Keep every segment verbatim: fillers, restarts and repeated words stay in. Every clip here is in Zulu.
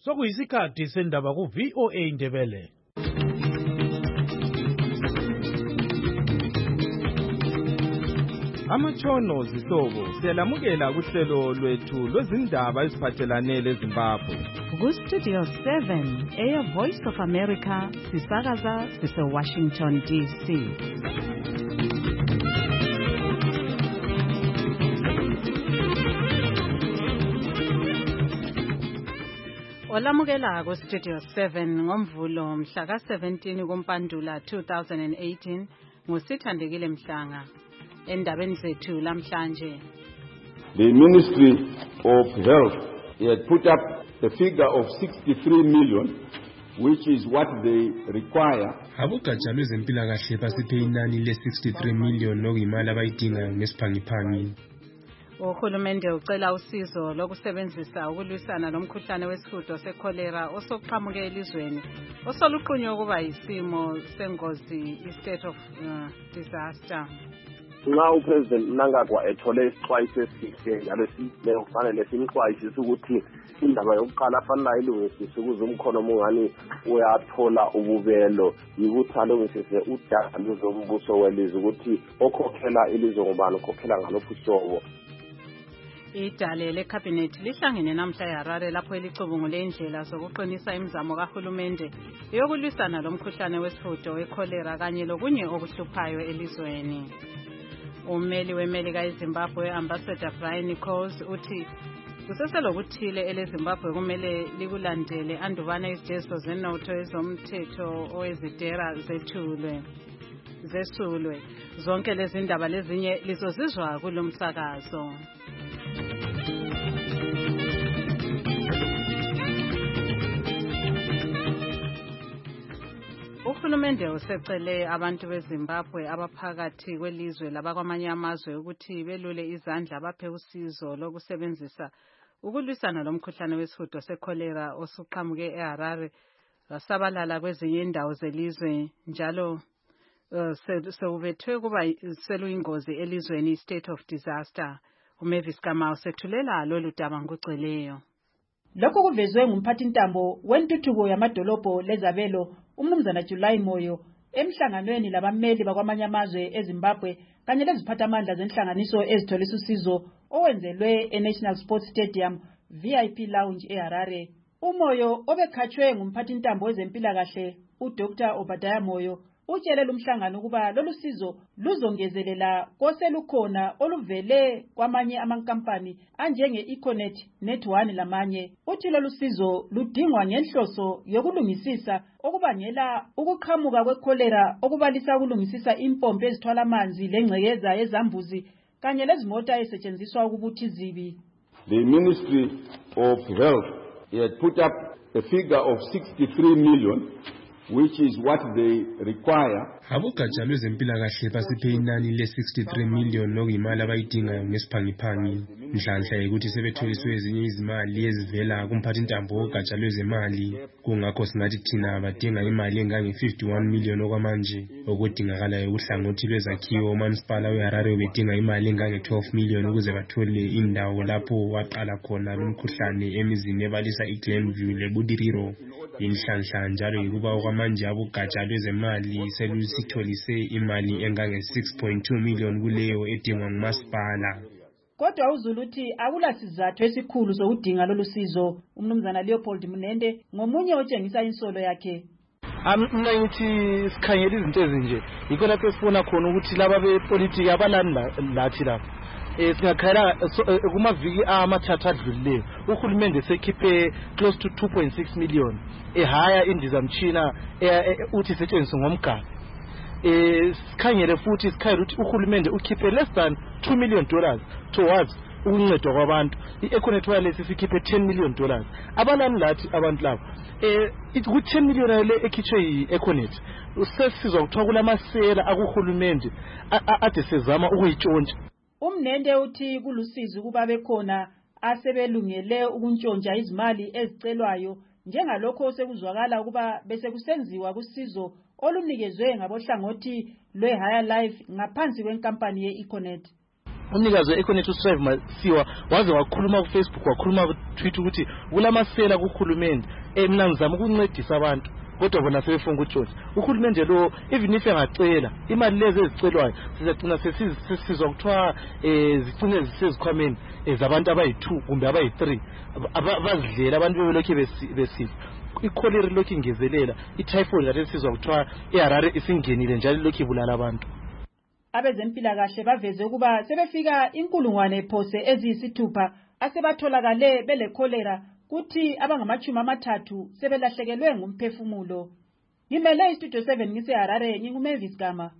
sokuyisikhathi sendaba ku V O A Ndebele. Amatshono zihlobo siyalamukela kuhlelo lwethu lwezindaba eziphathelane leZimbabwe. Ku Studio seven, Air Voice of America, sisakaza sise Washington D C. Olamukela ku Studio seven ngomvulo mhla ka seventeen kuMpandula two thousand eighteen ngusithandekile Mhlanga. Endabeni zethu lamhlanje. The Ministry of Health had put up a figure of sixty-three million, which is what they require. Abogatsha lwezempilakahle basiphe inani le sixty-three million okuyimali abayidingayo ngesiphangiphangi. Uhulumende ucela usizo lokusebenzisa ukulwisana lomkhuhlane wesihudo sekholera osoqhamuke elizweni osoluqunywa ukuba yisimo sengozi i-state of uh, disaster. Nxa uPresident Mnangagwa ethole isixwayiso esihle njalo sileyo kufanele simxwayisise ukuthi indaba yokuqala afanele ayilungisise ukuze umkhono mungani uyathola ububelo yikuthi alungisise udaba lwezombuso welizwe ukuthi okhokhela ilizwe ngobani okhokhela ngalophu hlobo. Idale leCabinet lihlangene namhla eHarare lapho elicubungule indlela zokuqinisa imizamo kahulumende yokulwisana lomkhuhlane wesihudo wekholera kanye lokunye okuhluphayo elizweni. Ummeli weMelika eZimbabwe Ambassador Brian Nichols uthi kuseselokuthile eleZimbabwe kumele likulandele andubana izijezo zenotho ezomthetho owezidera zethulwe zesulwe zonke lezi ndaba lezinye lizozizwa kulomsakazo. Uhulumende usecele abantu beZimbabwe abaphakathi kwelizwe labakwamanye amazwe ukuthi belule izandla baphe usizo lokusebenzisa ukulwisana lomkhuhlane wesihudo sekholera osuqhamuke eHarare wasabalala kwezinye indawo zelizwe njalo uh, sekubethwe kuba seluyingozi elizweni state of disaster. uMavis Kamau sethulela lolu daba ngugcweleyo. Lokho kuvezwe ngumphathintambo wentuthuko yamadolobho lezabelo umnumzana July Moyo emhlanganweni labameli bakwamanye amazwe eZimbabwe kanye leziphathamandla zenhlanganiso ezitholisa usizo owenzelwe eNational Sports Stadium V I P Lounge eHarare. Umoyo obekhatshwe ngumphathintambo wezempilakahle uDoctor Obadiah Moyo utshele umhlangano ukuba lolu sizo luzongezelela koselukhona oluvele kwamanye amankampani anjenge Econet Net one lamanye. Uthi lolu sizo ludingwa ngenhloso yokulungisisa okubangela ukuqhamuka kwekholera okubalisa ukulungisisa impompi ezithwala amanzi lengcekeza ezambuzi kanye lezimota ezisetshenziswa ukubuthi izibi. The Ministry of Health had put up a figure of sixty-three million, which is what they require. Abogatsha lwezempilakahle basiphe inani le sixty-three million okuyimali abayidingayo ngesiphangiphangi. Mhlanhla ukuthi sebetholiswe ezinye izimali ezivela kumphathintambo wogatsha lwezemali kungakho singathi thina badinga imali engange fifty-one million okwamanje okudingakalayo uhlangothi lwezakhiwo uMansipala weHarare bedinga imali engange twelve million ukuze bathole indawo lapho waqala khona lumkhuhlane emizini ebalisa iGlenview leBudiriro. Inhlanhla njalo yikuba okwamanje abogatsha lwezemali selusitholise imali engange six point two million kuleyo edingwa nguMaspala. Kodwa uZulu uthi akula sizathu esikhulu sokudinga lolu sizo. Umnumzana Leopold Munende ngomunye otshengisa insolo yakhe. Mina ngithi sikhangela izinto ezinje yikho lapho esifuna khona ukuthi laba bepolitiki abalani lathi lapha eh singakhala kumaviki amathathu adlulileyo uhulumende sekhiphe close to two point six million ehaya indizamtshina uthi setshenziswe ngomgaba. Eh sikhangele futhi sikhayela ukuthi uhulumende ukhiphe less than two million dollars towards ukuncedwa kwabantu. I-Econet Wireless sikhiphe ten million dollars. Abalani lathi abantu labo eh ku ten million le ekhitshwe yi-Econet usesizwa kuthiwa kulamasela akuhulumende ade sezama ukuyitshontsha. Umnende uthi kulusizi kuba bekhona asebelungele ukuntshontsha izimali ezicelwayo njengalokho sekuzwakala ukuba bese kusenziwa kusizo olunikezwe ngabohlangothi lweHigher Life ngaphansi kwenkampani ye-Econet. umnikazi we-Econet uStrive Masiwa waze wakhuluma ku-Facebook wakhuluma ku-Twitter ukuthi kulamasela kuhulumende eh mina ngizama ukuncedisa abantu kodwa bona sebefuna ukutshotha uhulumende lo even if engacela imali lezi ezicelwayo sizagcina sesizwa kuthiwa eh zicine zisezikhwameni ezabantu abayi-two kumbe abayi-three abazidlela abantu bebelokhu besifa i-cholera lokhu ingezelela i-typhoid kade sizwa kuthiwa iHarare isingenile njalo lokhu ibulala abantu. Abezempilakahle baveze ukuba sebefika inkulungwane phose eziyisithupha asebatholakale bele cholera kuthi abangamachumi amathathu sebelahlekelwe ngumphefumulo. Ngimele istudio seven ngiseHarare nginguMavis Gama.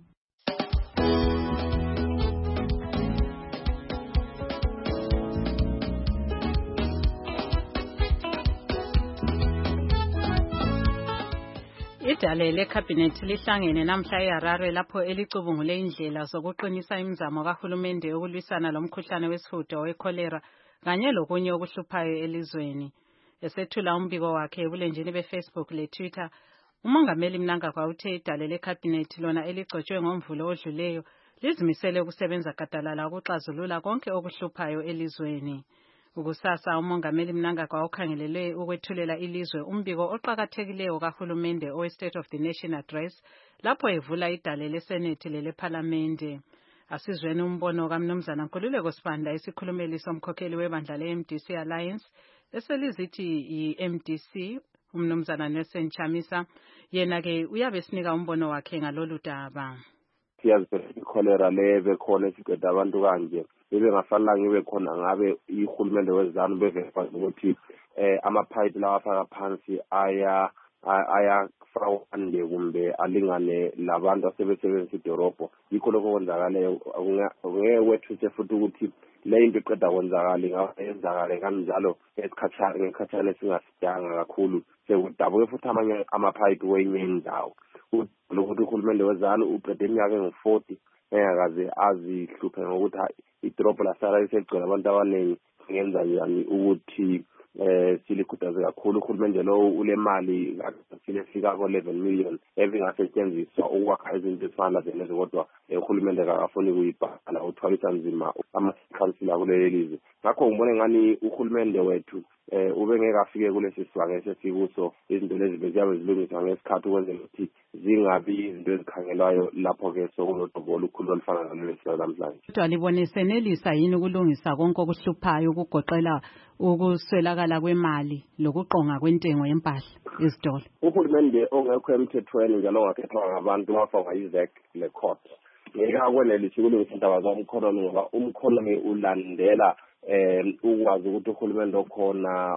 Idale lekhabhinethi lihlangene namhla eHarare lapho elicubungule indlela zokuqinisa imizamo kahulumende yokulwisana lomkhuhlane wesihudo wecholera kanye lokunye okuhluphayo elizweni. Esethula umbiko wakhe ebulenjini beFacebook leTwitter, uMongameli Mnangagwa uthe idale lekhabhinethi lona eligcotshwe ngomvulo odluleyo lizimisele ukusebenza gadalala ukuxazulula konke okuhluphayo elizweni. Ukusasa uMongameli Mnangagwa ukhangelele ukwethulela ilizwe umbiko oqhakathekileyo kahulumende owe State of the Nation Address lapho evula idale leSenate leleParlamente. Asizweni umbono kaMnumzana Nkululeko Sibanda isikhulumeli somkhokheli webandla le-M D C Alliance eselizithi i-M D C uMnumzana Nelson Chamisa yena ke uyabe sinika umbono wakhe ngalolu daba. Siyazi ikholera lebe khona isiqeda abantu kanje bebengafanele ngibe khona ngabe ihulumende wezanu beveza ukuthi eh amapipe lawa afaka phansi aya aya frawande kumbe alingane labantu asebesebenzisa idorobho yikho lokho kwenzakaleyo ngeke wethu futhi ukuthi le into iqeda kwenzakala ingayenzakala kanjalo esikhathana ngekhathana singasidanga kakhulu sekudabuke futhi amanye amapipe wenye indawo ukuthi uhulumende wezanu uqede iminyaka engu-forty engakaze azihluphe ngokuthi idorobho lasala liseligcwele abantu abaningi ngenza njani ukuthi eh silikhuthaze kakhulu uhulumende lo ule mali silefika ko eleven million ebingasetshenziswa ukwakha izinto ezifana lezo kodwa uhulumende akafuni kuyibhala uthwalisa nzima ama-council kuleli lizwe. Ngakho ngibone ngani uhulumende wethu eh ube ngeke afike kulesi sibanga esesikuso izinto lezi beziyabe zilungiswa ngesikhathi ukwenzela ukuthi zingabi izinto ezikhangelwayo lapho ke sokunodobo olukhulu olufana nalesi namhlanje. Kodwa libonesenelisa yini ukulungisa konke okuhluphayo ukugoqela ukuswelakala kwemali lokuqonga kwentengo yempahla ezitolo? Uhulumende ongekho emthethweni njalo ongakhethwa ngabantu wafakwa i-Z E C le court ngeke akwenelisi ukulungisa indaba zomkhonomi ngoba umkhonomi ulandela eh ukwazi ukuthi uhulumende okhona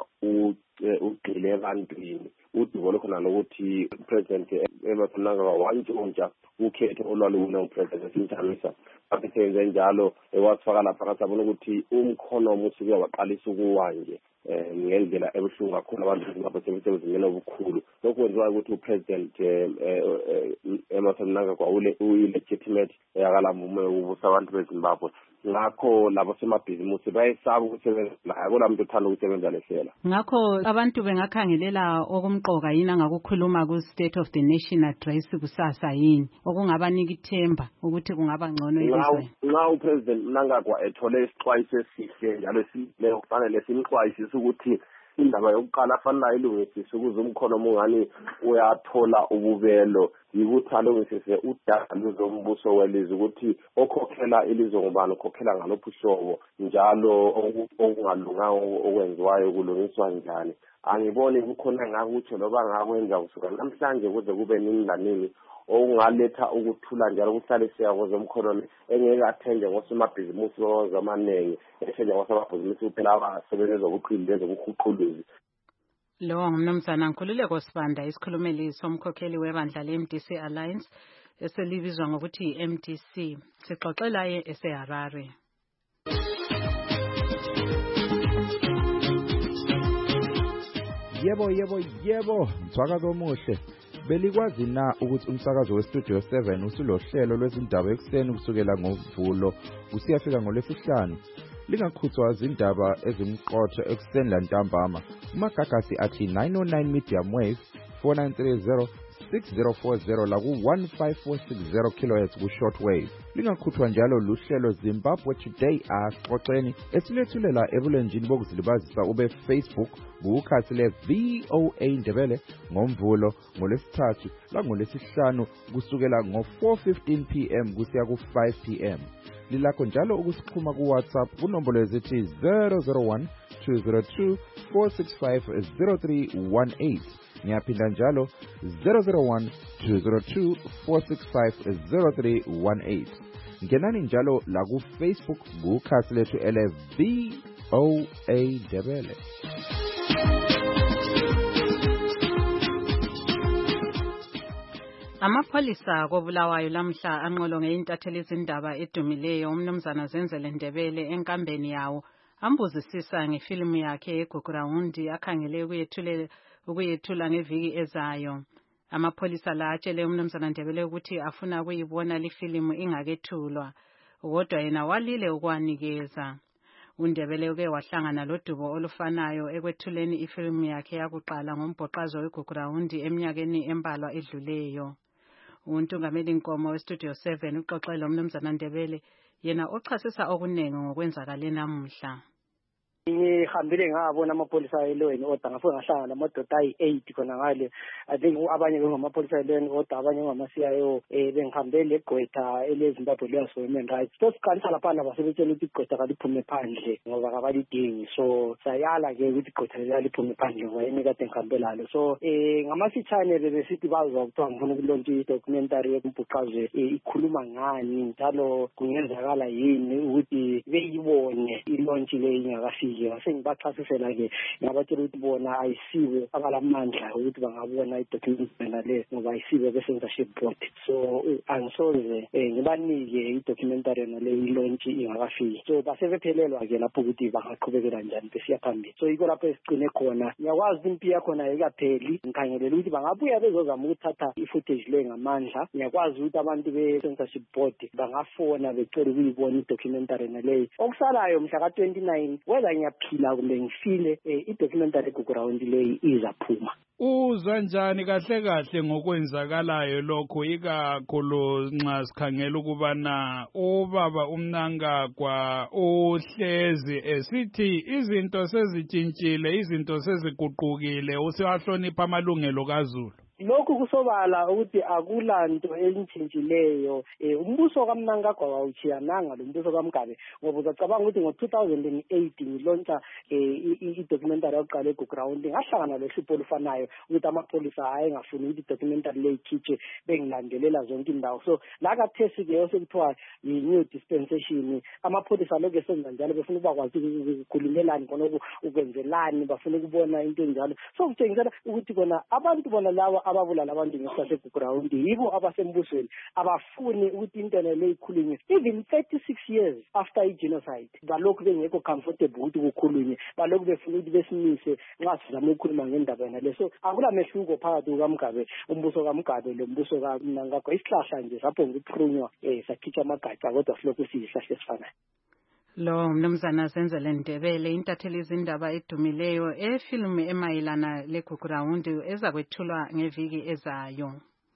ugxile ebantwini udubo lokhona lokuthi president Emerson Mnangagwa wantshontsha ukhetho olwalukhona upresident Nthamisa abenze njalo ewasifaka lapha kasabona ukuthi umkhonomi usuke waqalisa ukuwanje eh ngendlela ebuhlungu kakhulu abantu abasebenzisa obukhulu lokho kwenziwa ukuthi upresident Emerson Mnangagwa ule uyilegitimate yakala mume ubusa abantu beZimbabwe. Ngakho labo semabhizimusi bayesaba ukusebenza la akula muntu uthanda ukusebenza lesela. Ngakho abantu bengakhangelela okumqoka yini angakukhuluma ku State of the Nation Address kusasa yini okungabanika ithemba ukuthi kungaba ngcono elizweni. Nxa upresident Mnangagwa ethole isixwayiso esihle njalo sileyo kufanele simxwayisise ukuthi indaba yokuqala afanele ilungisise ukuze umkhonomi ungani uyathola ububelo yikuthi alungisise udaba lwezombuso welizwe ukuthi okhokhela ilizwe ngubani ukhokhela ngalophu hlobo njalo okungalunganga okwenziwayo kulungiswa njani. Angiboni kukhona ngakuthi loba ngakwenza kusuka namhlanje kuze kube nini lanini okungaletha ukuthula njalo kuhlale siyako zomkhonomi engeke athenge ngosomabhizimusi amanengi ethenge ngosomabhizimusi kuphela abasebenza zobuqili lezobuhuquluzi. Lo ngumnumzana Nkululeko Sibanda isikhulumeli somkhokheli webandla le-M D C Alliance eselibizwa ngokuthi i-M D C. Sixoxela ye eseHarare. Yebo yebo yebo msakazo omuhle. Belikwazi na ukuthi umsakazo weStudio seven usulohlelo lwezindaba ekseni kusukela ngoVulo usiyafika ngoLwesihlanu. Lingakhuthwa izindaba ezimqotho ekseni lantambama. Umagagasi athi nine oh nine medium wave four nine three zero six zero four zero la ku one five four six zero kilohertz ku shortwave. Lingakhuthwa njalo luhlelo Zimbabwe Today Asixoxeni esilethulela ebulenjini bokuzilibazisa ube Facebook kukhasi le V O A Ndebele ngomvulo ngolesithathu la ngolesihlanu kusukela ngo four fifteen p m kusiya ku five p m Lilakho njalo ukusixhuma ku WhatsApp kunombolo ezithi zero zero one two zero two four six five zero three one eight. Ngiyaphinda njalo zero zero one two zero two four six five zero three one eight. Ngenani njalo la ku Facebook kukhasi lethu ele V O A Ndebele. Amapholisa koBulawayo lamhla anqolo ngeintatheli izindaba edumileyo umnumzana Zenzele Ndebele enkambeni yawo ambuzisisa ngefilimu yakhe eGugurawundi akhangele ukuyethulela ukuyethula ngeviki ezayo. Amapholisa la atshele umnumzana Ndebele ukuthi afuna ukuyibona lifilimu ingakethulwa kodwa yena walile ukwanikeza. uNdebele uke wahlangana lodubo olufanayo ekwethuleni ifilimu yakhe yakuqala ngombhoqazo weGugurawundi eminyakeni embalwa edluleyo. Untungameli Nkomo weStudio seven uxoxele umnumzana Ndebele yena ochasisa okunengi ngokwenzakala namuhla. ngihambile ngabona amapholisa elweni odwa ngafika ngahlangana lamadoda ayi-eight khona ngale. I think abanye bengamapolisa elweni odwa abanye ngama-C I O eh bengihambe legqwetha eleZimbabwe Lawyers for Human Rights. So siqalisa laphana basebetshela ukuthi igqwetha kaliphume phandle ngoba kabalidingi. So sayala ke ukuthi igqwetha leliphume phandle ngoba yini kade ngihambe lalo. So eh ngamafitshane bebesithi bazwa kuthiwa ngifuna ukulontsha i-documentary yokumbhuqazwe ikhuluma ngani njalo kungenzakala yini ukuthi beyibone ilontshe le ingakafiki. Sengibachasisela ke ngabatshela ukuthi bona ayisiwe abalamandla ukuthi bangabona i-documentary le ngoba ayisiwe be-censorship board. So angisoze ngibanike i-documentary nale ilaunch ingakafiki. So basebephelelwa ke lapho ukuthi bangaqhubekela njani besiya phambili. So yiko lapho esigcine khona. Ngiyakwazi ukuthi impilo yakhona ayikapheli. Ngikhangelele ukuthi bangabuya bezozama ukuthatha i-footage le ngamandla. Ngiyakwazi ukuthi abantu be-censorship board bangafona becela ukuyibona i-documentary nale. Okusalayo mhla ka twenty-nine whether ngiyaphila kumbe ngifile i-documentary eGugurawundi leyi izaphuma. Uzwa njani kahle kahle ngokwenzakalayo lokho ikakhulu nxa sikhangela ukubana ubaba uMnangagwa uhlezi esithi izinto sezitshintshile izinto seziguqukile usewahlonipha amalungelo kaZulu? Lokhu kusobala ukuthi akulanto entshintshileyo. eh umbuso kaMnangagwa wawuchiyananga lo mbuso kaMgabe ngoba uzacabanga ukuthi ngo two thousand eight ngilontsha eh i-documentary yokuqala eGugurawundi ngahlangana lehlupho olufanayo ukuthi amapholisa ayengafuni ukuthi i-documentary le ikhitshwe bengilandelela zonke indawo. So la kathesi ke osekuthiwa yi-new dispensation amapholisa lokho esenza njalo befuna ukuba kwazi ukukhulumelana khona ukwenzelani bafuna ukubona into enjalo. So kutshengisa ukuthi kona abantu bona lawa ababulala abantu ngesikhathi eGugurawundi yibo abasembusweni abafuni ukuthi into le ikhulunywe even thirty-six years after i-genocide. Balokhu bengekho comfortable ukuthi kukhulunywe balokhu befuna ukuthi besimise nxa sizama ukukhuluma ngendaba yena le. So akula mehluko phakathi kukaMgabe umbuso kaMgabe lo mbuso kaMnangagwa. Isihlahla nje lapho ngikukhulunywa eh sakhitsha amagatsha kodwa silokhu siyisihlahla esifanayo. Lo mnumzana Zenzele Ndebele intatheli izindaba edumileyo efilimu emayelana leGugurawundi ezakwethulwa ngeviki ezayo.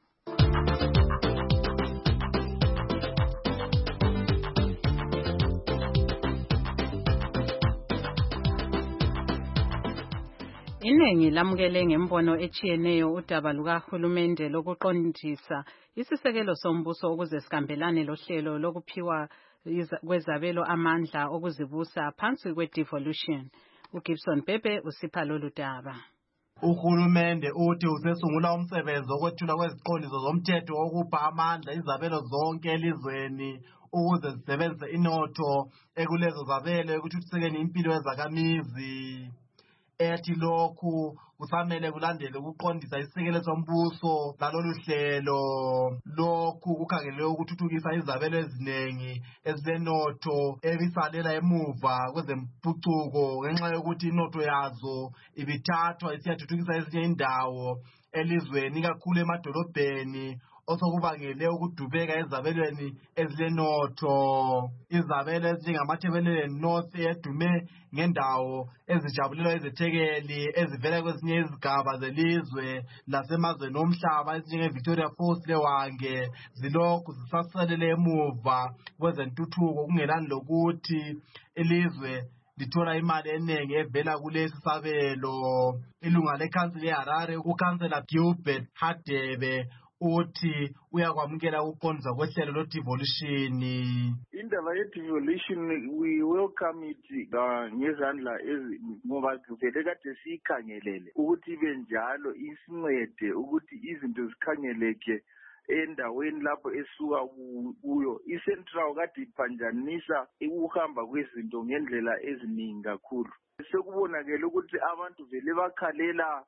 Iningi lamukele ngembono echiyeneyo udaba lukahulumende lokuqondisa isisekelo sombuso ukuze sikambelane lohlelo lokuphiwa kwezabelo amandla okuzibusa phansi kwe-devolution. uGibson Pepe usipha lolu daba. Uhulumende uthi usesungula umsebenzi wokwethula kweziqondiso zomthetho wokupha amandla izabelo zonke elizweni ukuze zisebenzise inotho ekulezo zabelo ekuthuthusekeni impilo yezakhamizi. Ethi lokhu kusamele kulandele ukuqondisa isisekelo sombuso lalolu hlelo. Lokhu kukhangelelwe ukuthuthukisa izabelo ezinengi ezilenotho ebisalela emuva kwezempucuko ngenxa yokuthi inotho yazo ibithathwa isiyathuthukisa ezinye indawo elizweni ikakhulu emadolobheni osokubangele ukudubeka ezabelweni ezilenotho. Izabelo ezinjengamathebeleleni North edume ngendawo ezijabulelwa izethekeli ezivela kwezinye izigaba zelizwe lasemazweni omhlaba ezinjenge-Victoria Falls leWange zilokhu zisasalele emuva kwezentuthuko kungelani lokuthi ilizwe lithola imali eningi evela kulesi sabelo. Ilunga lekhansili yeHarare ukansela Gilbert Hadebe uthi uyakwamukela ukuqondiswa kwehlelo lo-devolution. Indaba ye-devolution we welcome it ngezandla ngoba vele kade siyikhangelele ukuthi ibe njalo isincede ukuthi izinto zikhangeleke endaweni lapho esuka kuyo. I-Central kade iphanjanisa ukuhamba kwezinto ngendlela eziningi kakhulu. Sekubonakele ukuthi abantu vele bakhalela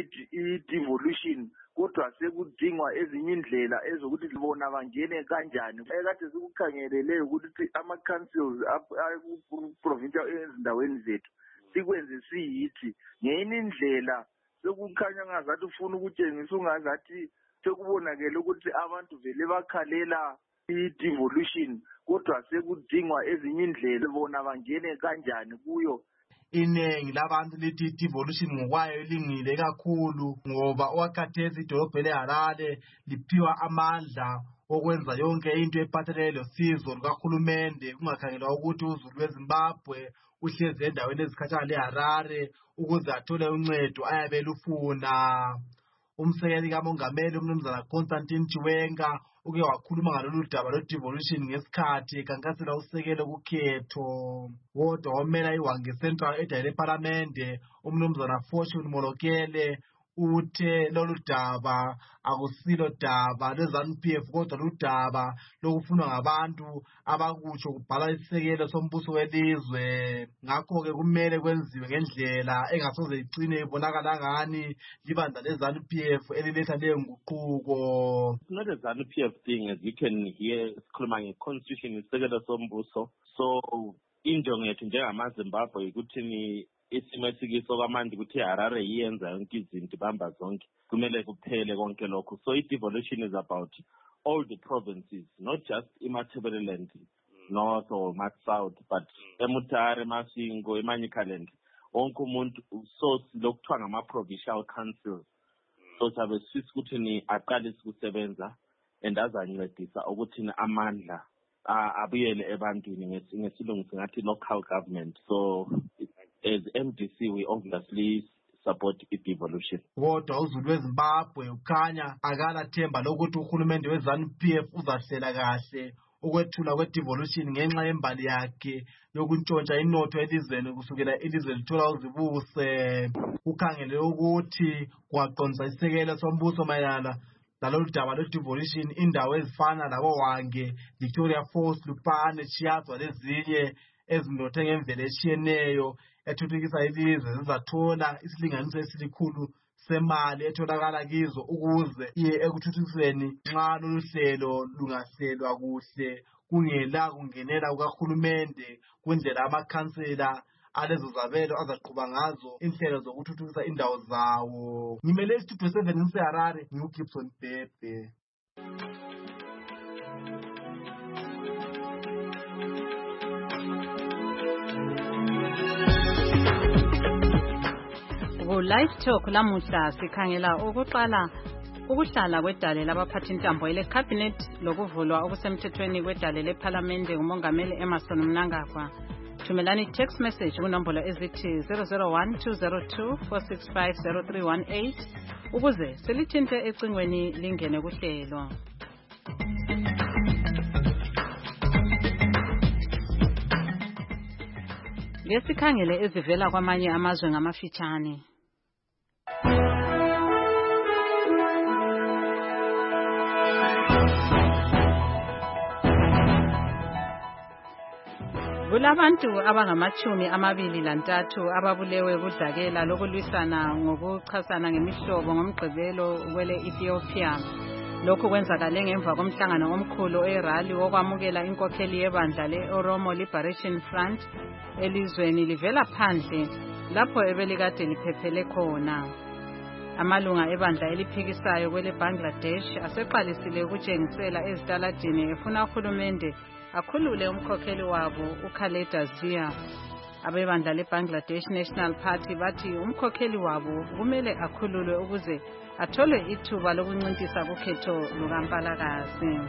i-devolution kodwa sekudingwa ezinye indlela ezokuthi bona bangene kanjani. Ekade sikukhangelele ukuthi ama-councils provincial ezindaweni zethu sikwenze siyithi ngenye indlela sekukhanya ngazathi ufuna ukutshengisa ungazathi sekubonakele ukuthi abantu vele bakhalela i-devolution kodwa sekudingwa ezinye indlela bona bangene kanjani kuyo. Iningi labantu lithi i-devolution ngokwayo ilingile kakhulu ngoba okwakhathesi idolobho leHarare liphiwa amandla okwenza yonke into ephathelene losizo lukahulumende kungakhangelwa ukuthi uzulu weZimbabwe uhlezi endaweni ezikhatshana leHarare ukuze athole uncedo ayabe lufuna. Umsekeli kamongameli umnumzana Constantine Chiwenga uke wakhuluma ngalolu daba lwe-devolution ngesikhathi ekhankasela usekelo kukhetho. Kodwa omela iWange Central edale eParlamente umnumzana Fortune Molokele uthe lolu daba akusilo daba lwe-ZANU P F kodwa ludaba lokufunwa ngabantu abakutsho kubhala isisekelo sombuso welizwe. Ngakho-ke kumele kwenziwe ngendlela engasoze icine ibonakala ngani libandla le-ZANU P F eliletha leyo nguquko. It's not a ZANU P F thing, as you can hear sikhuluma nge-constitution isisekelo sombuso. So injongo yethu njengamaZimbabwe ikuthini isimo esikiso kwamanje ukuthi iHarare iyenza yonke izinto ibamba zonke kumele kuphele konke lokho. So i-devolution is about all the provinces, not just iMatabeleland North or South, but eMutare, Masingo, eManyikaland, wonke umuntu so lokuthiwa ngama-provincial councils. So sabe sisi ukuthi aqalise ukusebenza and azancedisa ukuthi amandla abuyele ebantwini ngesilungu singathi local government. So as M D C we obviously support i-devolution. Kodwa uzulu weZimbabwe ukhanya akalathemba lokuthi uhulumende we-ZANU P F uzahlela kahle ukwethula kwe-devolution ngenxa yembali yakhe yokuntshontsha inotho elizweni kusukela ilizwe lithola uzibuse. Ukhangele ukuthi kwaqondisa isekelo sombuso mayelana nalolu daba lwe-devolution indawo ezifana laboWange, Victoria Falls, Lupane, Chiazwa lezinye ezinothe ngemvelo etshiyeneyo ethuthukisa ilizwe zizathola isilinganiso esilikhulu semali etholakala kizo ukuze iye ekuthuthukiseni nxa lolu hlelo lungahlelwa kuhle kungela kungenela kukahulumende kwindlela amakhansela alezo zabelo azaqhuba ngazo inhlelo zokuthuthukisa indawo zawo. Ngimele isitudio seven ngiseHarare ngiuGibson Bhebhe. Live Talk lamuhla sikhangela ukuqala ukuhlala kwedale labaphathi intambo ele cabinet lokuvulwa okusemthethweni kwedale leParlamente umongameli Emmerson Mnangagwa. Thumelani text message kunombolo ezithi zero zero one two zero two four six five zero three one eight ukuze silithinte ecingweni lingene kuhlelo. Ngesikhangele ezivela kwamanye amazwe ngamafitshane. Kulabantu abangamachumi amabili lantathu ababulewe kudlakela lokulwisana ngokuchasana ngemihlobo ngomgqibelo kwele Ethiopia. Lokhu kwenzakale ngemva komhlangano omkhulu eRally wokwamukela inkokheli yebandla le-Oromo Liberation Front elizweni livela phandle lapho ebelikade liphephele khona. Amalunga ebandla eliphikisayo kwele Bangladesh aseqalisile ukutshengisela ezitaladini efuna uhulumende akhulule umkhokheli wabo uKhaleda Zia. Abebandla leBangladesh National Party bathi umkhokheli wabo kumele akhululwe ukuze athole ithuba lokuncintisa kukhetho lukaMpalakazi.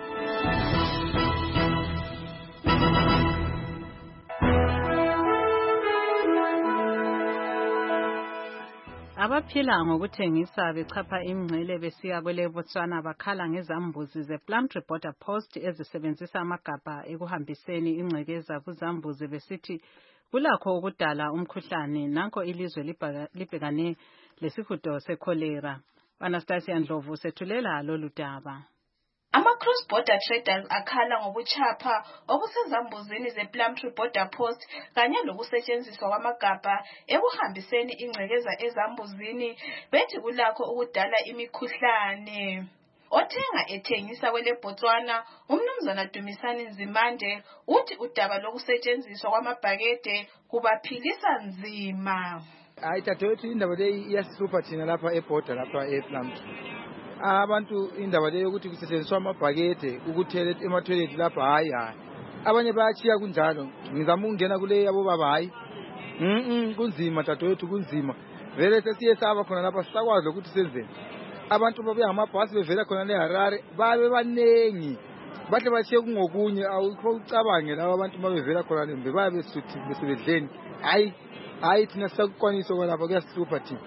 Abaphila ngokuthengisa bechapha imngcele besiya kwele Botswana bakhala ngezambuzi zePlumtree Border Post ezisebenzisa amagabha ekuhambiseni ingcekeza kuzambuzi besithi kulakho ukudala umkhuhlane nanko ilizwe libhekane lesihudo sekholera. Anastasia Ndlovu sethulela lolu daba. Ama-cross border traders akhala ngobuchapha obusezambuzini zePlumtree Border Post kanye lokusetshenziswa kwamagabha ekuhambiseni ingcekeza ezambuzini bethi kulakho ukudala imikhuhlane. Othenga ethengisa kwele Botswana umnumzana Dumisani Nzimande uthi udaba lokusetshenziswa kwamabhakede kubaphilisa nzima. Hayi dadewethu indaba leyi iyasihlupha thina lapha eborder lapha ePlumtree. Abantu indaba leyo ukuthi kusetshenziswa amabhakede ukuthela ema-toilet lapha hayi hayi. Abanye bayachiya kunjalo. Ngizama ukungena kule yabo baba hayi. Mhm kunzima dadewethu kunzima. Vele sesiye saba khona lapha sisakwazi ukuthi senzeni. Abantu babuya ngamabhasi bevela khona leHarare babe banengi. Bahle bachiye kungokunye awukho ucabange laba abantu mabevela khona lembe babe besuthi besebedleni. Hayi hayi thina sakukwanisa kwalapha kuyasihlupha thina.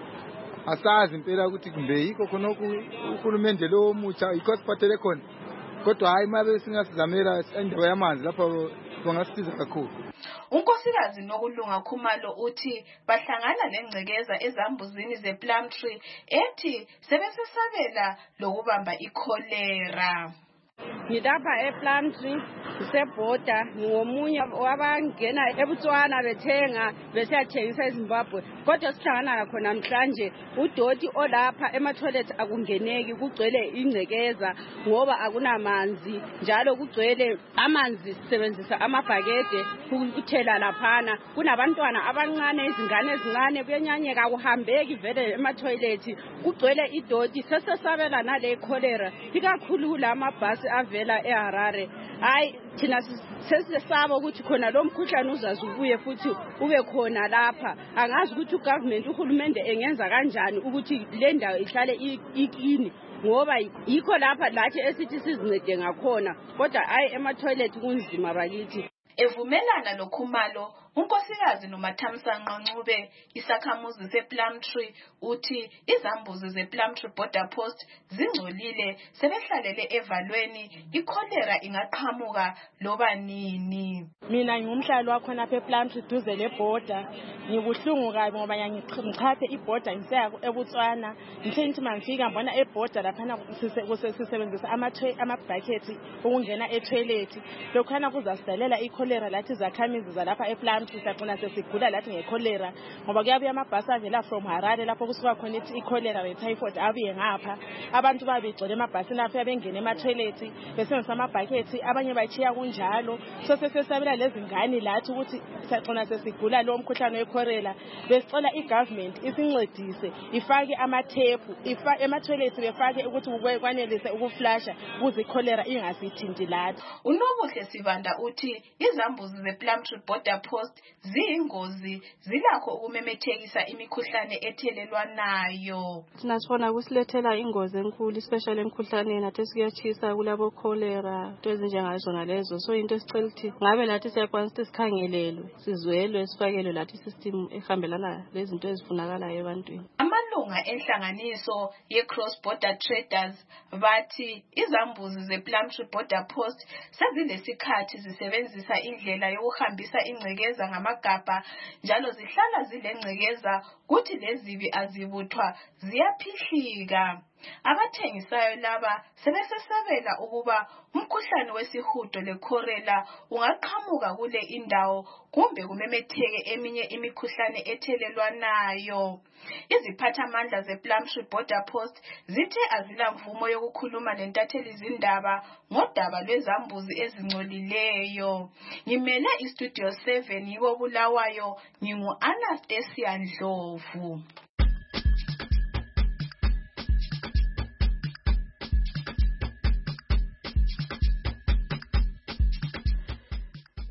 Asazi impela ukuthi kumbe yikho khona uhulumende lo mutsha yikho siphathele khona kodwa hayi mabe singasizamela indaba yamanzi lapha bangasiza kakhulu. Unkosikazi Nokulunga Khumalo uthi bahlangana lengcekeza ezambuzini zePlumtree ethi sebesesabela lokubamba ikholera. Ngilapha ePlumtree isebhoda ngomunye wabangena eBotswana bethenga besiyathengisa eZimbabwe kodwa sihlangana khona namhlanje udoti olapha ema-toilet akungeneki kugcwele ingcekeza ngoba akunamanzi njalo kugcwele amanzi sisebenzisa amabhakede ukuthela laphana kunabantwana abancane izingane ezincane kuyenyanyeka kuhambeki vele ema-toilet kugcwele idoti sesesabela nale cholera ikakhulu lamabhasi avela eHarare. Hayi thina sesisaba ukuthi khona lo mkhuhlane uzazi ubuye futhi ube khona lapha. Angazi ukuthi ugovernment uhulumende engenza kanjani ukuthi le ndawo ihlale ikini ngoba yikho lapha lathi esithi sizincede ngakhona kodwa hayi ema-toilet kunzima bakithi. Evumelana loKhumalo unkosikazi noMathamsanqa Ncube isakhamuzi sePlumtree uthi izambuzi zePlumtree Border Post zingcolile sebehlalele evalweni ikholera ingaqhamuka loba nini. Mina ngumhlali wakhona lapha ePlumtree duze leborder ngibuhlungu kabi ngoba ngichaphe iborder ngisiya eBotswana ngithe mangifika ngibona eborder lapha kusebenzisa ama-bucket ukungena etoilet lokhana kuzasidalela ikholera lathi zakhamizi zalapha ePlumtree saqina sesigula lathi ngekholera ngoba kuyabuya amabhasi avela from Harare lapho kusuka khona ikholera we-typhoid abuye ngapha abantu babegcwele emabhasini lapha bengena ema-toilet besebenzisa amabhakhethi abanye bachiya kunjalo so sesesabela lezi ngane lathi ukuthi saqina sesigula lo mkhuhlane wekholera besicela igovernment isincedise ifake amathephu ema-toilet befake ukuthi kwanelise ukuflasha ukuze ikholera ingasithinti lathi. Unobuhle Sibanda uthi izambuzi zePlumtree Border Post ziyingozi zilakho ukumemethekisa imikhuhlane ethelelwanayo. Thina sifona kusilethela ingozi enkulu especially emkhuhlaneni nathi sikuyachisa kulabo cholera into ezinjengazona lezo so into esicela ukuthi ngabe lathi siyakwanisa ukuthi sikhangelelwe sizwelwe sifakelwe lathi system ehambelana lezinto ezifunakalayo ebantwini. Amalunga enhlanganiso ye-Cross Border Traders bathi izambuzi zePlumtree Border Post sezilesikhathi zisebenzisa indlela yokuhambisa ingcekeza ngamagabha njalo zihlala zilengcekeza kuthi lezibi azibuthwa ziyaphihlika. Abathengisayo laba sebesesabela ukuba umkhuhlane wesihudo lekholera ungaqhamuka kule indawo kumbe kumemetheke eminye imikhuhlane ethelelwanayo. Iziphathamandla zePlumtree Border Post zithe azila mvumo yokukhuluma nentatheli zindaba ngodaba lwezambuzi ezingcolileyo. Ngimele iStudio seven yiko Bulawayo ngingu Anastasia Ndlovu.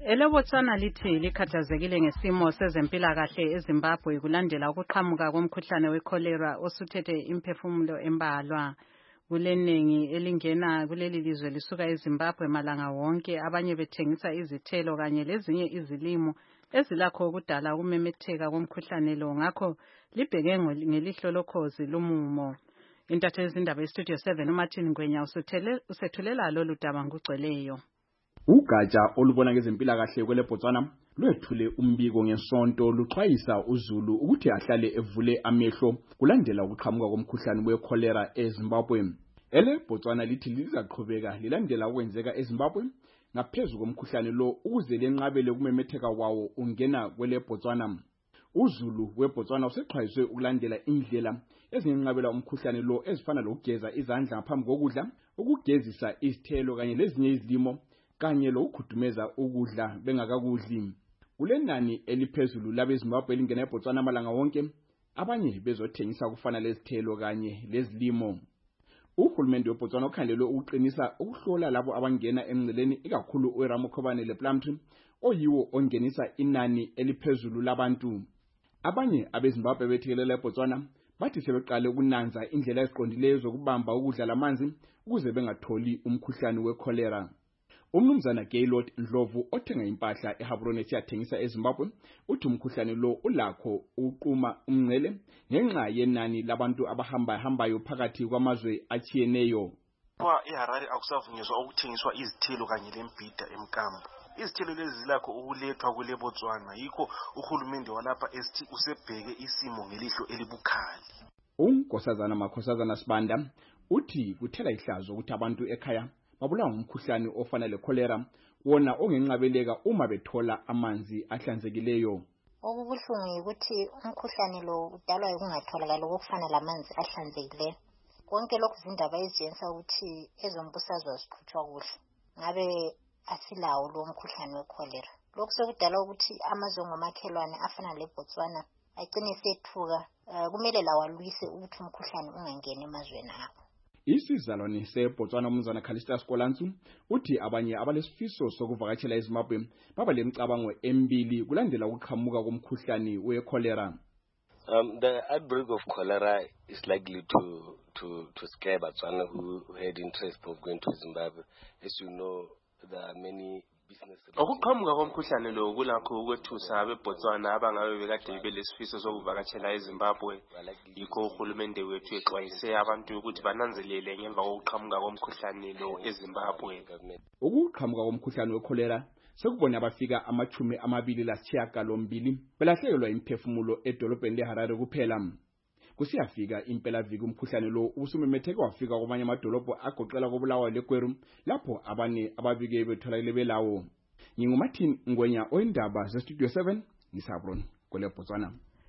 EleBotswana lithi likhathazekile ngesimo sezempilakahle eZimbabwe kulandela ukuqhamuka komkhuhlane wecholera osuthethe imphefumulo embalwa. Kuleningi elingena kuleli lizwe lisuka eZimbabwe malanga wonke, abanye bethengisa izithelo kanye lezinye izilimo ezilakho ukudala ukumemetheka komkhuhlane lo, ngakho libheke ngelihlo lokhozi lumumo. Intatheli zindaba eStudio seven uMartin Ngwenya usethulela lolu daba ngugcweleyo. Ugatsha olubona ngezempilakahle kweleBotswana lwethule umbiko ngesonto luxwayisa uZulu ukuthi ahlale evule amehlo kulandela ukuqhamuka komkhuhlane wecholera eZimbabwe. EleBotswana lithi lizaqhubeka lilandela okwenzeka eZimbabwe ngaphezulu komkhuhlane lo ukuze lenqabele kumemetheka kwawo ungena kweleBotswana. uZulu weBotswana usexwayiswe ukulandela indlela ezinqabela umkhuhlane lo ezifana lokugeza izandla ngaphambi kokudla, ukugezisa izithelo kanye lezinye izilimo kanye lokukhudumeza ukudla bengakakudli. Kulenani eliphezulu labeZimbabwe elingena eBotswana amalanga wonke, abanye bezothengisa kufana lezithelo kanye lezilimo. Uhulumende weBotswana ukhangelwe ukuqinisa ukuhlola labo abangena emngceleni ikakhulu uRamokhobane lePlumtree oyiwo ongenisa inani eliphezulu labantu. Abanye abeZimbabwe bethekelela eBotswana bathi sebeqale ukunanza indlela eziqondileyo zokubamba ukudla lamanzi ukuze bengatholi umkhuhlane wecholera. Umnumzana Gaylord Ndlovu othenga impahla eHaburone esiyathengisa eZimbabwe uthi umkhuhlane lo ulakho uquma umngcele ngenxa yenani labantu abahamba hambayo phakathi kwamazwe achiyeneyo. Kwa eHarare akusavunyezwa ukuthengiswa izithelo kanye lembhida emkambo. Izithelo lezi zilakho ukulethwa kweleBotswana, yikho uhulumende walapha esithi usebheke isimo ngelihlo elibukhali. uNkosazana Makhosazana Sibanda uthi kuthela ihlazo ukuthi abantu ekhaya babulawa ngumkhuhlane ofana lecholera wona ongenqabeleka uma bethola amanzi ahlanzekileyo. Okubuhlungu ukuthi umkhuhlane lo udalwa ukungatholakala okufana lamanzi ahlanzekileyo. Konke lokhu izindaba eziyenza ukuthi ezombusazwe ziqhutshwa kuhle. Ngabe asilawo lo mkhuhlane wecholera. Lokhu sekudala ukuthi amazwe ngomakhelwane afana leBotswana agcine sethuka, kumele lawo alwise ukuthi umkhuhlane ungangeni emazweni abo. Isizalwane seBotswana umnumzana Callistus Kolansu uthi abanye abalesifiso sokuvakatshela eZimbabwe baba lemcabango embili kulandela ukuqhamuka komkhuhlane wecholera. Um, the outbreak of cholera is likely to to to scare Botswana who had interest of going to Zimbabwe. As you know, there are many business. Ukuqhamuka komkhuhlane lo kulakho ukwethusa abeBotswana abangabe bekade belesifiso sokuvakatshela eZimbabwe. Yikho uhulumende wethu exwayise abantu ukuthi bananzelele ngemva kokuqhamuka komkhuhlane lo eZimbabwe. Ukuqhamuka komkhuhlane wecholera sekubona abafika amachumi amabili lasishiyagalombili belahlekelwa imphefumulo edolobheni leHarare kuphela. Kusiyafika impela viki umkhuhlane lo usumemetheke wafika kwamanye amadolobho agoqela koBulawayo leGweru lapho abanye ababike betholakele belawo. NginguMartin Ngwenya oyindaba zeStudio seven ngisabroni kweleBotswana.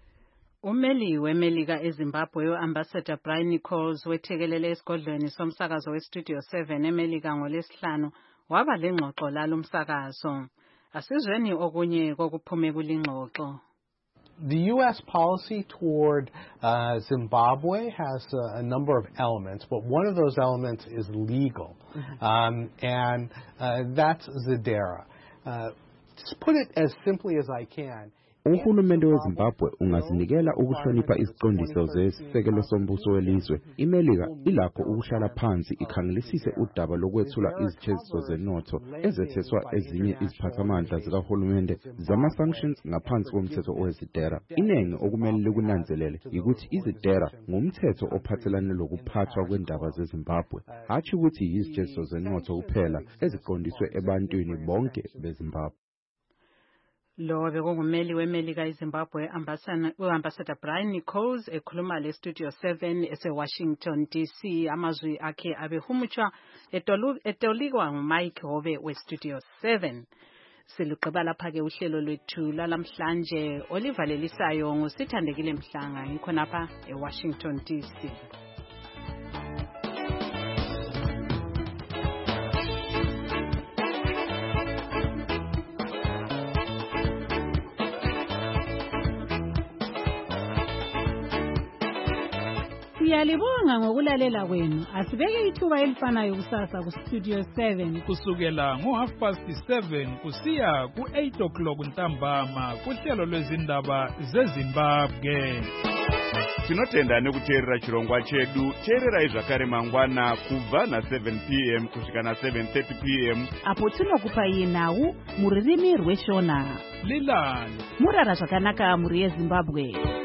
Umeli weMelika eZimbabwe uAmbassador Brian Nichols wethekelele esigodlweni somsakazo weStudio seven eMelika ngolesihlanu waba lengxoxo lalomsakazo. Asizweni okunye kokuphume kulingxoxo. The U S policy toward uh, Zimbabwe has a, a number of elements, but one of those elements is legal, mm-hmm. um, and uh, that's Zadera. Uh, to put it as simply as I can, Uhulumende weZimbabwe ungazinikela ukuhlonipha iziqondiso zesisekelo sombuso welizwe. iMelika ilakho ukuhlala phansi ikhangelisise udaba lokwethula izithesiso zenotho ezetheswa ezinye iziphathamandla zikahulumende zama-sanctions ngaphansi komthetho weZidera. Inengi okumele likunanzelele ukuthi iZidera ngumthetho ophathelane lokuphathwa kwendaba zeZimbabwe, hatshi ukuthi izithesiso zenotho kuphela eziqondiswe ebantwini bonke beZimbabwe. Lo bekungumeli weMelika eZimbabwe uAmbassador Brian Nichols ekhuluma leStudio seven eseWashington D C. Amazwi akhe abehumutshwa etolikwa nguMike Hobe weStudio seven. Siluqeba lapha ke uhlelo lwethu lalamhlanje olivalelisayo ngusithandekile Mhlanga ngikhonapha eWashington D C. Siyalibonga ngokulalela kwenu. Asibeke ithuba elifanayo kusasa ku Studio seven kusukela ngo half past seven kusiya ku eight o'clock ntambama kuhlelo lwezindaba zeZimbabwe. Tinotenda nekuteerera chirongwa chedu. Teererai zvakare mangwana kubva na seven p m kusvika na seven thirty p m apo tinokupai nhau muririmi rweshona. Lilani murara zvakanaka muri yeZimbabwe.